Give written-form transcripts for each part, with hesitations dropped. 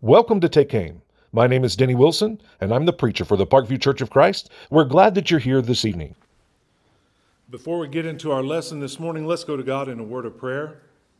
Welcome to Take Aim. My name is Denny Wilson, and I'm the preacher for the Parkview Church of Christ. We're glad that you're here this evening. Before we get into our lesson this morning, let's go to God in a word of prayer.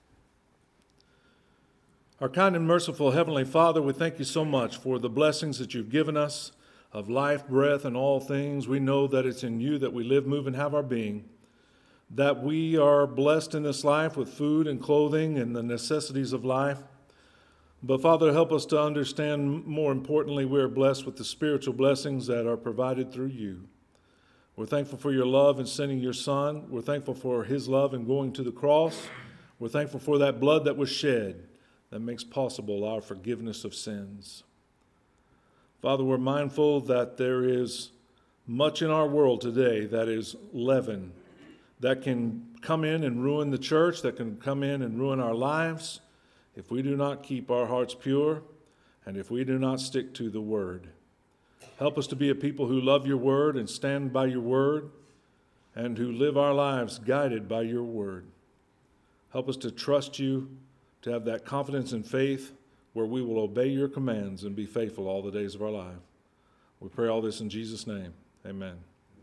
Our kind and merciful Heavenly Father, we thank you so much for the blessings that you've given us of life, breath, and all things. We know that it's in you that we live, move, and have our being, that we are blessed in this life with food and clothing and the necessities of life. But Father, help us to understand, more importantly, we are blessed with the spiritual blessings that are provided through you. We're thankful for your love in sending your Son. We're thankful for his love in going to the cross. We're thankful for that blood that was shed that makes possible our forgiveness of sins. Father, we're mindful that there is much in our world today that is leaven, that can come in and ruin the church, that can come in and ruin our lives, if we do not keep our hearts pure, and if we do not stick to the word. Help us to be a people who love your word and stand by your word, and who live our lives guided by your word. Help us to trust you, to have that confidence and faith where we will obey your commands and be faithful all the days of our life. We pray all this in Jesus' name. Amen.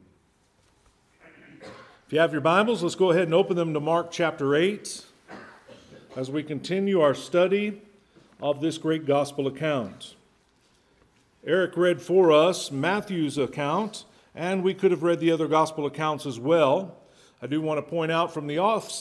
If you have your Bibles, let's go ahead and open them to Mark chapter 8. As we continue our study of this great gospel account. Eric read for us Matthew's account, and we could have read the other gospel accounts as well. I do want to point out from the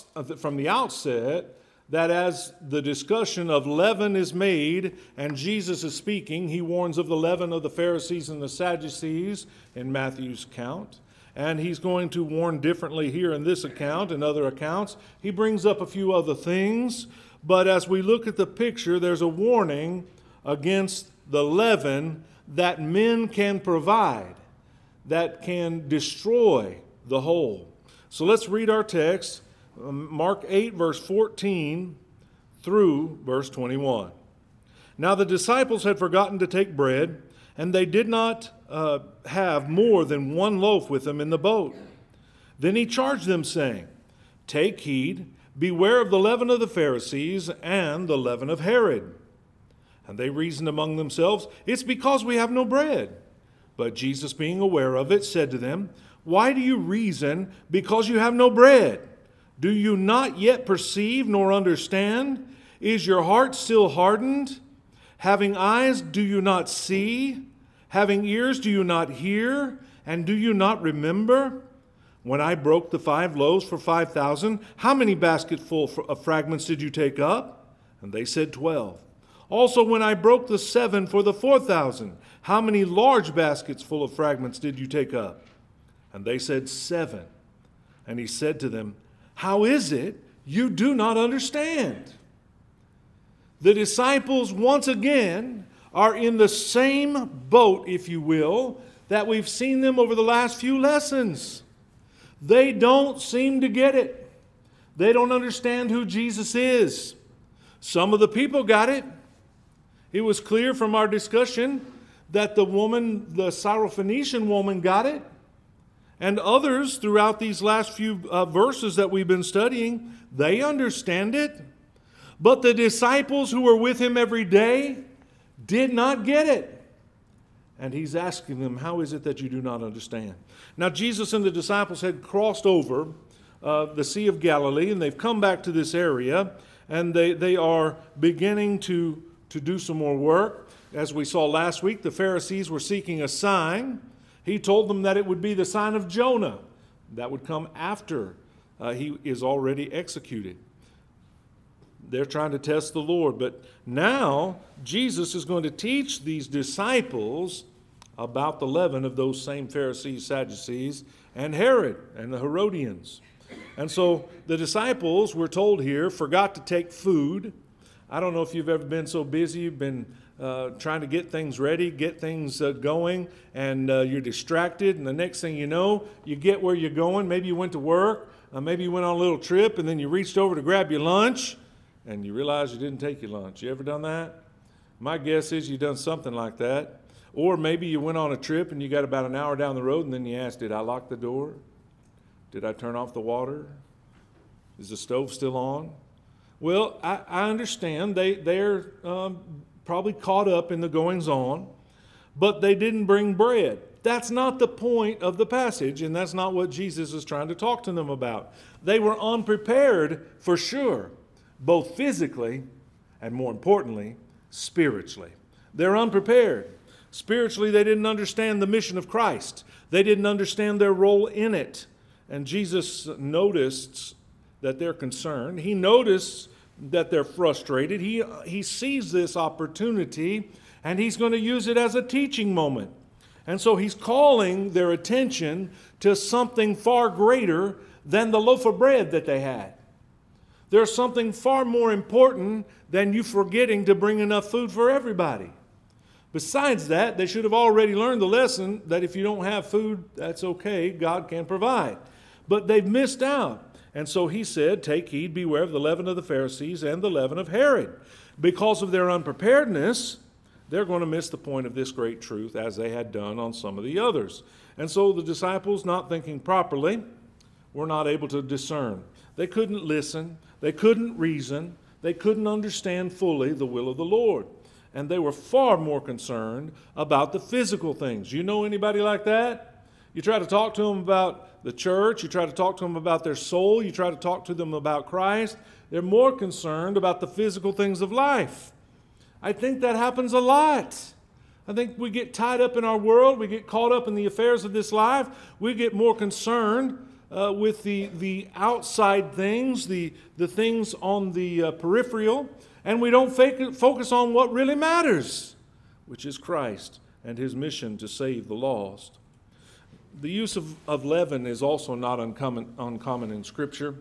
outset that as the discussion of leaven is made and Jesus is speaking, he warns of the leaven of the Pharisees and the Sadducees in Matthew's account. And he's going to warn differently here in this account and other accounts. He brings up a few other things, but as we look at the picture, there's a warning against the leaven that men can provide, that can destroy the whole. So let's read our text, Mark 8, verse 14 through verse 21. Now the disciples had forgotten to take bread, and they did not have more than one loaf with them in the boat. Then he charged them, saying, "Take heed, beware of the leaven of the Pharisees and the leaven of Herod." And they reasoned among themselves, "It's because we have no bread." But Jesus, being aware of it, said to them, "Why do you reason because you have no bread? Do you not yet perceive nor understand? Is your heart still hardened? Having eyes, do you not see? Having ears, do you not hear? And do you not remember? When I broke the 5 loaves for 5,000, how many basketfuls of fragments did you take up? And they said 12. Also, when I broke the 7 for the 4,000, how many large baskets full of fragments did you take up? And they said 7. And he said to them, "How is it you do not understand?" The disciples, once again, are in the same boat, if you will, that we've seen them over the last few lessons. They don't seem to get it. They don't understand who Jesus is. Some of the people got it. It was clear from our discussion that the Syrophoenician woman got it. And others throughout these last few verses that we've been studying, they understand it. But the disciples who were with him every day did not get it. And he's asking them, how is it that you do not understand? Now, Jesus and the disciples had crossed over the Sea of Galilee, and they've come back to this area, and they are beginning to do some more work. As we saw last week, the Pharisees were seeking a sign. He told them that it would be the sign of Jonah that would come after he is already executed. They're trying to test the Lord. But now Jesus is going to teach these disciples about the leaven of those same Pharisees, Sadducees, and Herod and the Herodians. And so the disciples, we're told here, forgot to take food. I don't know if you've ever been so busy, you've been trying to get things ready, get things going, and you're distracted. And the next thing you know, you get where you're going. Maybe you went to work, maybe you went on a little trip, and then you reached over to grab your lunch, and you realize you didn't take your lunch. You ever done that? My guess is you've done something like that. Or maybe you went on a trip and you got about an hour down the road and then you asked, did I lock the door? Did I turn off the water? Is the stove still on? Well, I understand they're probably caught up in the goings on, but they didn't bring bread. That's not the point of the passage, and that's not what Jesus is trying to talk to them about. They were unprepared for sure, both physically and, more importantly, spiritually. They're unprepared. Spiritually, they didn't understand the mission of Christ. They didn't understand their role in it. And Jesus noticed that they're concerned. He noticed that they're frustrated. He sees this opportunity, and he's going to use it as a teaching moment. And so he's calling their attention to something far greater than the loaf of bread that they had. There's something far more important than you forgetting to bring enough food for everybody. Besides that, they should have already learned the lesson that if you don't have food, that's okay, God can provide. But they've missed out. And so he said, take heed, beware of the leaven of the Pharisees and the leaven of Herod. Because of their unpreparedness, they're going to miss the point of this great truth as they had done on some of the others. And so the disciples, not thinking properly, were not able to discern. They couldn't listen. They couldn't reason. They couldn't understand fully the will of the Lord. And they were far more concerned about the physical things. You know anybody like that? You try to talk to them about the church. You try to talk to them about their soul. You try to talk to them about Christ. They're more concerned about the physical things of life. I think that happens a lot. I think we get tied up in our world. We get caught up in the affairs of this life. We get more concerned with the outside things, the things on the peripheral, and we don't focus on what really matters, which is Christ and his mission to save the lost. The use of leaven is also not uncommon in Scripture.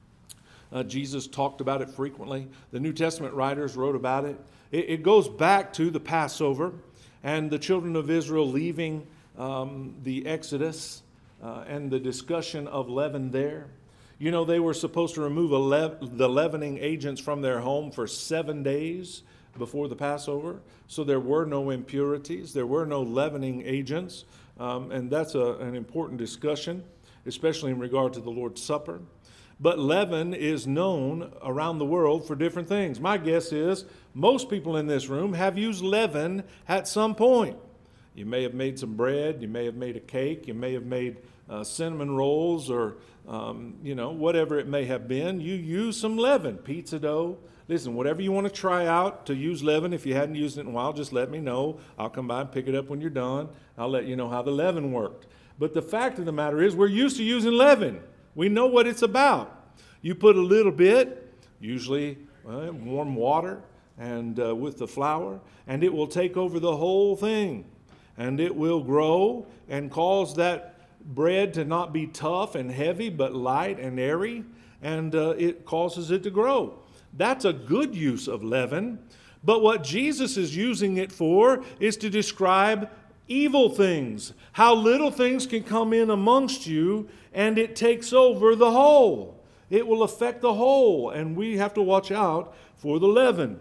Jesus talked about it frequently. The New Testament writers wrote about it. It goes back to the Passover and the children of Israel leaving the Exodus and the discussion of leaven there. You know, they were supposed to remove the leavening agents from their home for 7 days before the Passover. So there were no impurities. There were no leavening agents. And that's an important discussion, especially in regard to the Lord's Supper. But leaven is known around the world for different things. My guess is most people in this room have used leaven at some point. You may have made some bread. You may have made a cake. You may have made cinnamon rolls or, whatever it may have been. You use some leaven, pizza dough. Listen, whatever you want to try out to use leaven, if you hadn't used it in a while, just let me know. I'll come by and pick it up when you're done. I'll let you know how the leaven worked. But the fact of the matter is we're used to using leaven. We know what it's about. You put a little bit, usually warm water, and with the flour, and it will take over the whole thing. And it will grow and cause that bread to not be tough and heavy, but light and airy, and it causes it to grow. That's a good use of leaven. But what Jesus is using it for is to describe evil things, how little things can come in amongst you and it takes over the whole. It will affect the whole, and we have to watch out for the leaven.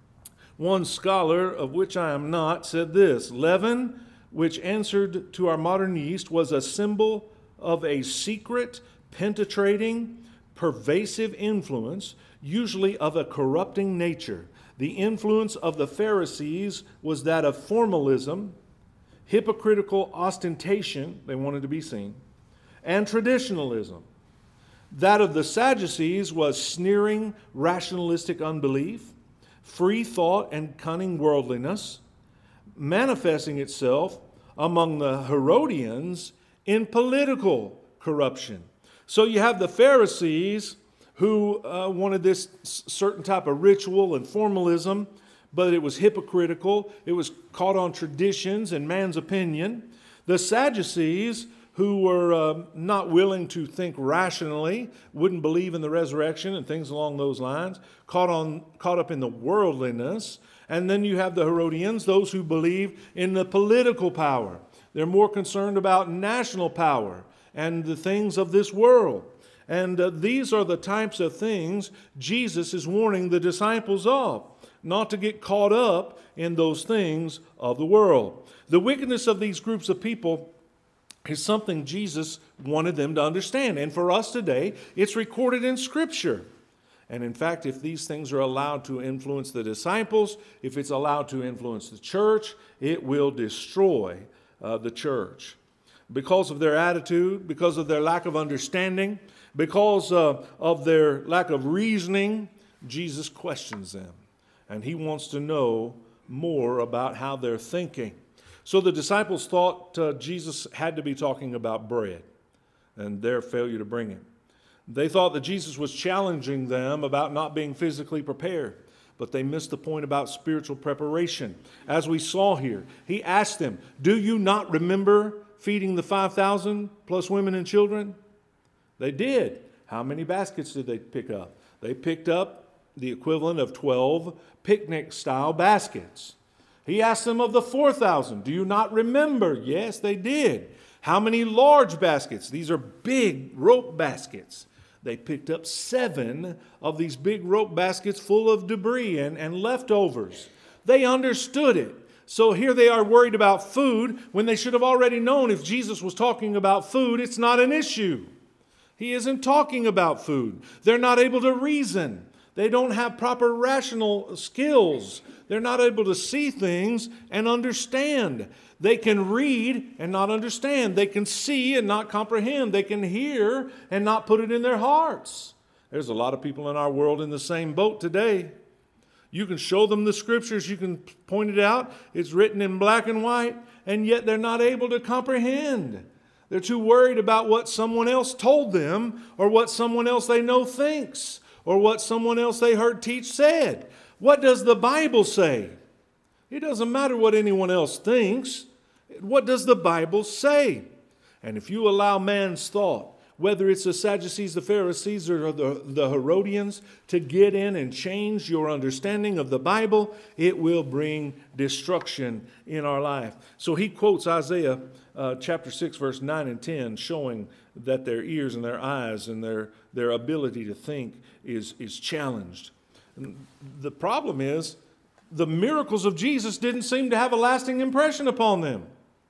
One scholar, of which I am not, said this: leaven, which answered to our modern yeast, was a symbol of a secret, penetrating, pervasive influence, usually of a corrupting nature. The influence of the Pharisees was that of formalism, hypocritical ostentation, they wanted to be seen, and traditionalism. That of the Sadducees was sneering, rationalistic unbelief, free thought, and cunning worldliness, manifesting itself among the Herodians in political corruption. So you have the Pharisees who wanted this certain type of ritual and formalism, but it was hypocritical. It was caught on traditions and man's opinion. The Sadducees, who were not willing to think rationally, wouldn't believe in the resurrection and things along those lines, caught up in the worldliness. And then you have the Herodians, those who believe in the political power. They're more concerned about national power and the things of this world. And these are the types of things Jesus is warning the disciples of, not to get caught up in those things of the world. The wickedness of these groups of people is something Jesus wanted them to understand. And for us today, it's recorded in Scripture. And in fact, if these things are allowed to influence the disciples, if it's allowed to influence the church, it will destroy the church. Because of their attitude, because of their lack of understanding, because of their lack of reasoning, Jesus questions them. And he wants to know more about how they're thinking. So the disciples thought Jesus had to be talking about bread and their failure to bring it. They thought that Jesus was challenging them about not being physically prepared, but they missed the point about spiritual preparation. As we saw here, he asked them, "Do you not remember feeding the 5,000 plus women and children?" They did. How many baskets did they pick up? They picked up the equivalent of 12 picnic-style baskets. He asked them of the 4,000. Do you not remember? Yes, they did. How many large baskets? These are big rope baskets. They picked up 7 of these big rope baskets full of debris and leftovers. They understood it. So here they are worried about food when they should have already known if Jesus was talking about food, it's not an issue. He isn't talking about food. They're not able to reason. They don't have proper rational skills. They're not able to see things and understand. They can read and not understand. They can see and not comprehend. They can hear and not put it in their hearts. There's a lot of people in our world in the same boat today. You can show them the scriptures. You can point it out. It's written in black and white, and yet they're not able to comprehend. They're too worried about what someone else told them or what someone else they know thinks or what someone else they heard teach said. What does the Bible say? It doesn't matter what anyone else thinks. What does the Bible say? And if you allow man's thought, whether it's the Sadducees, the Pharisees, or the Herodians, to get in and change your understanding of the Bible, it will bring destruction in our life. So he quotes Isaiah chapter 6, verse 9 and 10, showing that their ears and their eyes and their ability to think is challenged. And the problem is, the miracles of Jesus didn't seem to have a lasting impression upon them.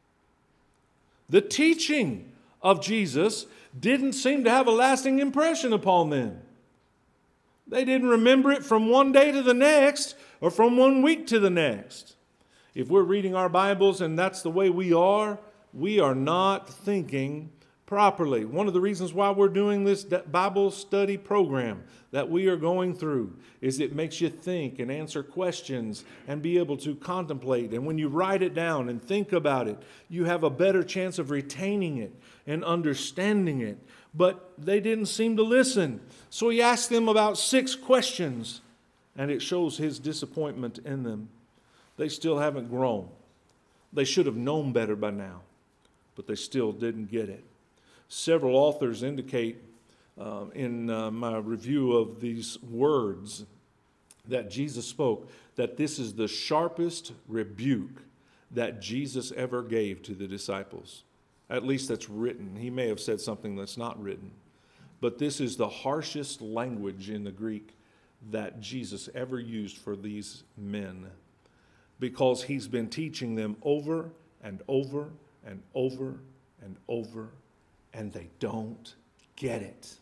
The teaching of Jesus didn't seem to have a lasting impression upon them. They didn't remember it from one day to the next or from one week to the next. If we're reading our Bibles and that's the way we are not thinking properly. One of the reasons why we're doing this Bible study program that we are going through is it makes you think and answer questions and be able to contemplate. And when you write it down and think about it, you have a better chance of retaining it and understanding it. But they didn't seem to listen. So he asked them about 6 questions, and it shows his disappointment in them. They still haven't grown. They should have known better by now, but they still didn't get it. Several authors indicate in my review of these words that Jesus spoke that this is the sharpest rebuke that Jesus ever gave to the disciples. At least that's written. He may have said something that's not written. But this is the harshest language in the Greek that Jesus ever used for these men, because he's been teaching them over and over and over and over, and they don't get it.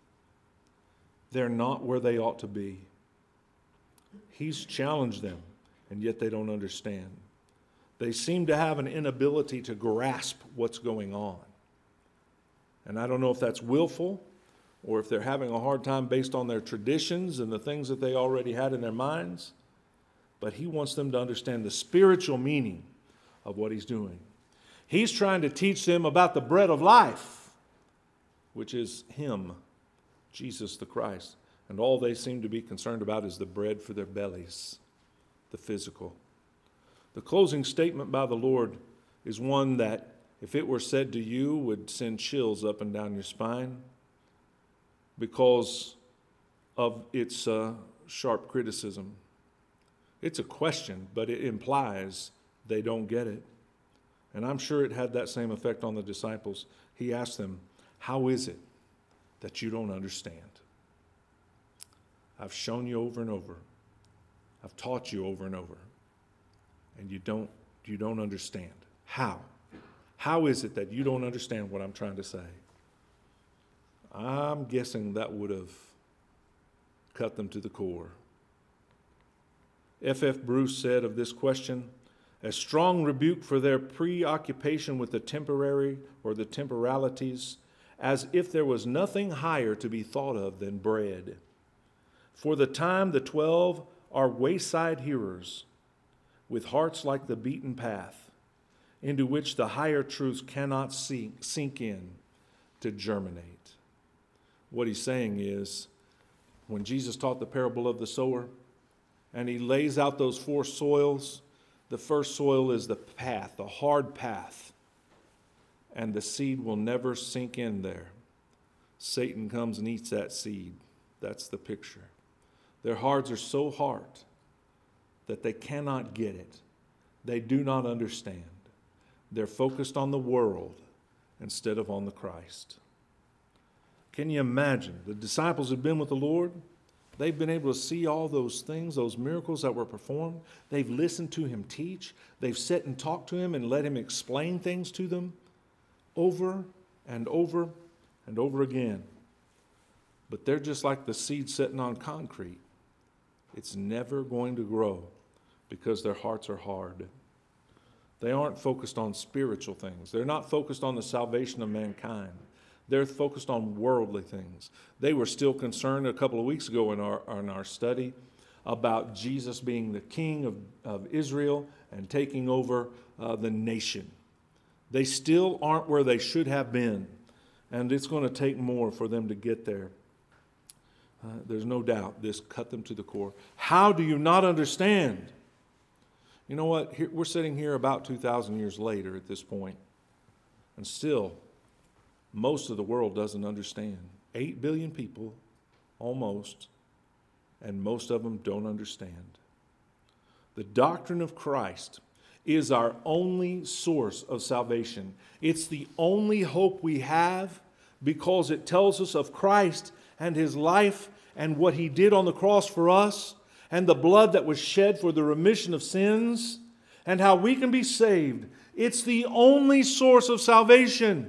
They're not where they ought to be. He's challenged them, and yet they don't understand. They seem to have an inability to grasp what's going on. And I don't know if that's willful or if they're having a hard time based on their traditions and the things that they already had in their minds. But he wants them to understand the spiritual meaning of what he's doing. He's trying to teach them about the bread of life, which is him, Jesus the Christ. And all they seem to be concerned about is the bread for their bellies, the physical. The closing statement by the Lord is one that, if it were said to you, would send chills up and down your spine because of its sharp criticism. It's a question, but it implies they don't get it. And I'm sure it had that same effect on the disciples. He asked them, how is it that you don't understand? I've shown you over and over. I've taught you over and over. And you don't understand. How? How is it that you don't understand what I'm trying to say? I'm guessing that would have cut them to the core. F.F. Bruce said of this question, a strong rebuke for their preoccupation with the temporary or the temporalities, as if there was nothing higher to be thought of than bread. For the time the 12 are wayside hearers, with hearts like the beaten path, into which the higher truths cannot sink in to germinate. What he's saying is, when Jesus taught the parable of the sower, and he lays out those four soils, the first soil is the path, the hard path, and the seed will never sink in there. Satan comes and eats that seed. That's the picture. Their hearts are so hard that they cannot get it. They do not understand. They're focused on the world instead of on the Christ. Can you imagine? The disciples have been with the Lord. They've been able to see all those things, those miracles that were performed. They've listened to him teach. They've sat and talked to him and let him explain things to them over and over and over again. But they're just like the seed sitting on concrete. It's never going to grow because their hearts are hard. They aren't focused on spiritual things. They're not focused on the salvation of mankind. They're focused on worldly things. They were still concerned a couple of weeks ago in our study about Jesus being the king of Israel and taking over the nation. They still aren't where they should have been, and it's going to take more for them to get there. There's no doubt this cut them to the core. How do you not understand? You know what? We're sitting here about 2,000 years later at this point, and still most of the world doesn't understand. 8 billion people, almost, and most of them don't understand. The doctrine of Christ is our only source of salvation. It's the only hope we have because it tells us of Christ and his life and what he did on the cross for us and the blood that was shed for the remission of sins and how we can be saved. It's the only source of salvation.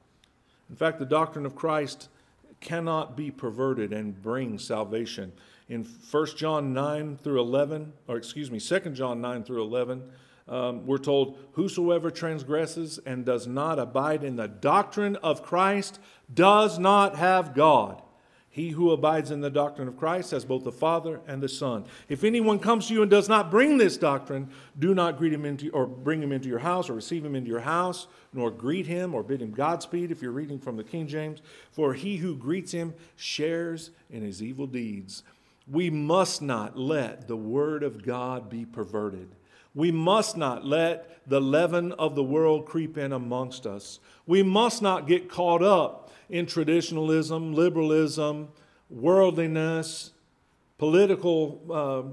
In fact, the doctrine of Christ cannot be perverted and bring salvation. In 2 John 9 through 11, we're told, whosoever transgresses and does not abide in the doctrine of Christ does not have God. He who abides in the doctrine of Christ has both the Father and the Son. If anyone comes to you and does not bring this doctrine, do not greet him into, or bring him into your house or receive him into your house, nor greet him or bid him Godspeed if you're reading from the King James. For he who greets him shares in his evil deeds. We must not let the word of God be perverted. We must not let the leaven of the world creep in amongst us. We must not get caught up in traditionalism, liberalism, worldliness, political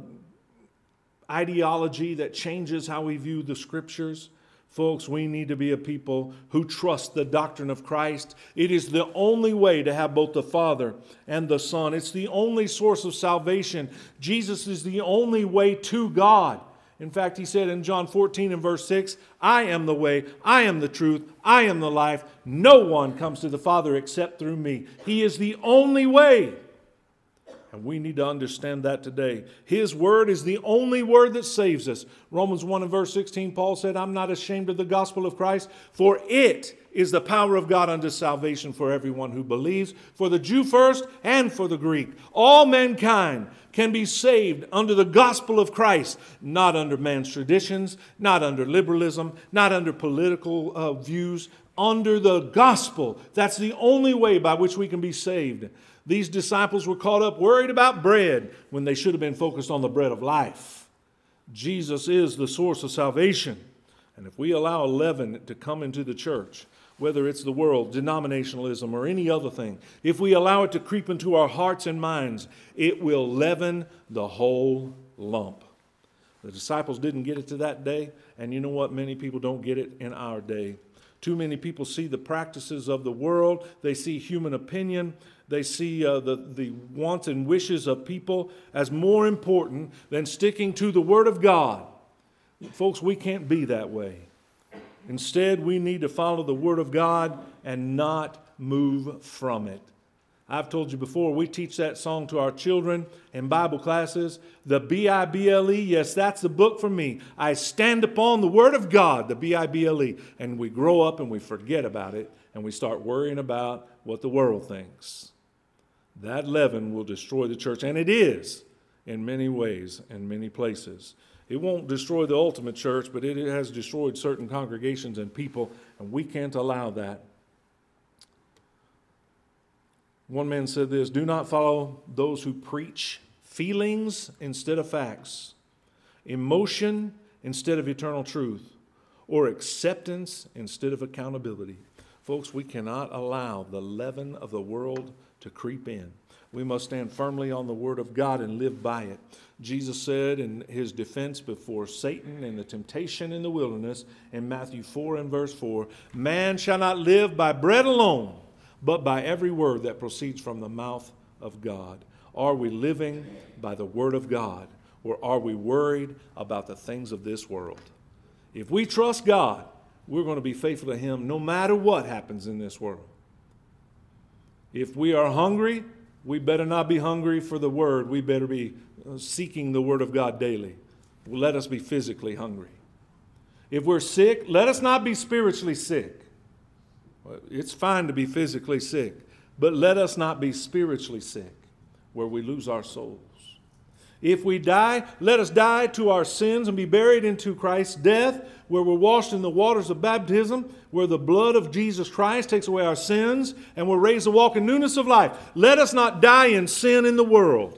ideology that changes how we view the Scriptures. Folks, we need to be a people who trust the doctrine of Christ. It is the only way to have both the Father and the Son. It's the only source of salvation. Jesus is the only way to God. In fact, he said in John 14 and verse 6, I am the way, I am the truth, I am the life. No one comes to the Father except through me. He is the only way. And we need to understand that today. His word is the only word that saves us. Romans 1 and verse 16, Paul said, I'm not ashamed of the gospel of Christ, for it is the power of God unto salvation for everyone who believes, for the Jew first and for the Greek. All mankind can be saved under the gospel of Christ, not under man's traditions, not under liberalism, not under political views, under the gospel. That's the only way by which we can be saved. These disciples were caught up worried about bread when they should have been focused on the bread of life. Jesus is the source of salvation. And if we allow leaven to come into the church, whether it's the world, denominationalism, or any other thing, if we allow it to creep into our hearts and minds, it will leaven the whole lump. The disciples didn't get it to that day, and you know what? Many people don't get it in our day. Too many people see the practices of the world. They see human opinion. They see the wants and wishes of people as more important than sticking to the Word of God. Folks, we can't be that way. Instead, we need to follow the Word of God and not move from it. I've told you before, we teach that song to our children in Bible classes. The B-I-B-L-E, yes, that's the book for me. I stand upon the Word of God, the B-I-B-L-E. And we grow up and we forget about it, and we start worrying about what the world thinks. That leaven will destroy the church, and it is in many ways, in many places. It won't destroy the ultimate church, but it has destroyed certain congregations and people, and we can't allow that. One man said this, do not follow those who preach feelings instead of facts, emotion instead of eternal truth, or acceptance instead of accountability. Folks, we cannot allow the leaven of the world to creep in. We must stand firmly on the Word of God and live by it. Jesus said in his defense before Satan and the temptation in the wilderness in Matthew 4 and verse 4, man shall not live by bread alone, but by every word that proceeds from the mouth of God. Are we living by the Word of God, or are we worried about the things of this world? If we trust God, we're going to be faithful to Him no matter what happens in this world. If we are hungry, we better not be hungry for the Word. We better be seeking the Word of God daily. Let us be physically hungry. If we're sick, let us not be spiritually sick. It's fine to be physically sick, but let us not be spiritually sick, where we lose our souls. If we die, let us die to our sins and be buried into Christ's death, where we're washed in the waters of baptism, where the blood of Jesus Christ takes away our sins, and we're raised to walk in newness of life. Let us not die in sin in the world.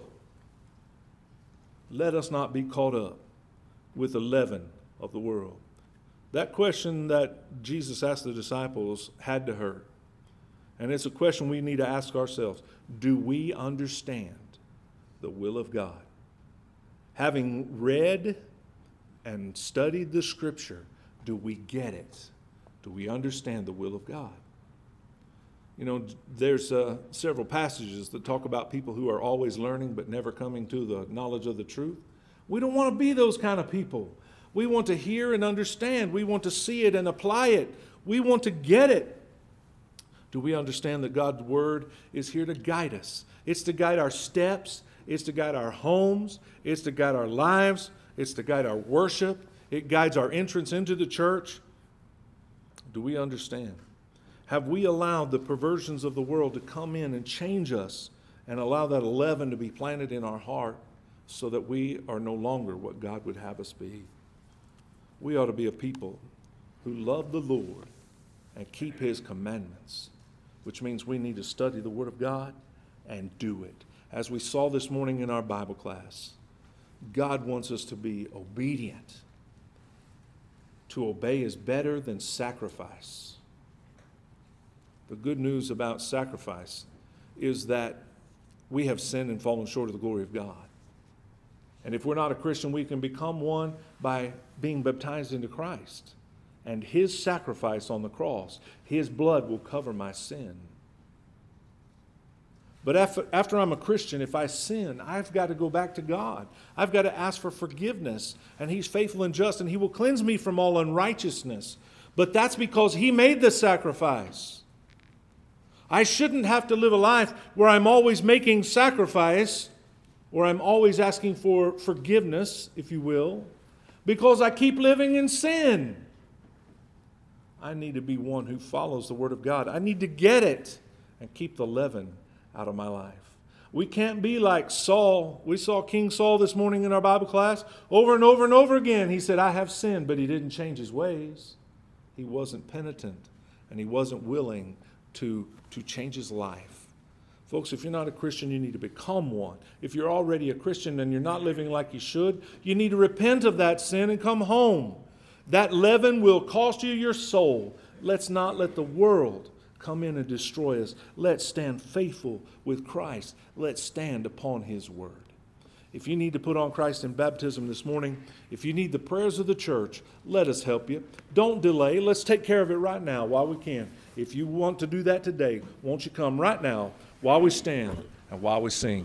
Let us not be caught up with the leaven of the world. That question that Jesus asked the disciples had to hurt. And it's a question we need to ask ourselves. Do we understand the will of God? Having read and studied the Scripture, do we get it? Do we understand the will of God? You know, there's several passages that talk about people who are always learning but never coming to the knowledge of the truth. We don't want to be those kind of people. We want to hear and understand. We want to see it and apply it. We want to get it. Do we understand that God's Word is here to guide us? It's to guide our steps. It's to guide our homes. It's to guide our lives. It's to guide our worship. It guides our entrance into the church. Do we understand? Have we allowed the perversions of the world to come in and change us and allow that leaven to be planted in our heart so that we are no longer what God would have us be? We ought to be a people who love the Lord and keep His commandments, which means we need to study the Word of God and do it. As we saw this morning in our Bible class, God wants us to be obedient. To obey is better than sacrifice. The good news about sacrifice is that we have sinned and fallen short of the glory of God. And if we're not a Christian, we can become one by being baptized into Christ. And His sacrifice on the cross, His blood will cover my sin. But after I'm a Christian, if I sin, I've got to go back to God. I've got to ask for forgiveness. And He's faithful and just, and He will cleanse me from all unrighteousness. But that's because He made the sacrifice. I shouldn't have to live a life where I'm always making sacrifice, or I'm always asking for forgiveness, if you will, because I keep living in sin. I need to be one who follows the Word of God. I need to get it and keep the leaven out of my life. We can't be like Saul. We saw King Saul this morning in our Bible class. Over and over and over again, he said, I have sinned, but he didn't change his ways. He wasn't penitent, and he wasn't willing to change his life. Folks, if you're not a Christian, you need to become one. If you're already a Christian and you're not living like you should, you need to repent of that sin and come home. That leaven will cost you your soul. Let's not let the world come in and destroy us. Let's stand faithful with Christ. Let's stand upon His Word. If you need to put on Christ in baptism this morning, if you need the prayers of the church, let us help you. Don't delay. Let's take care of it right now while we can. If you want to do that today, won't you come right now while we stand and while we sing.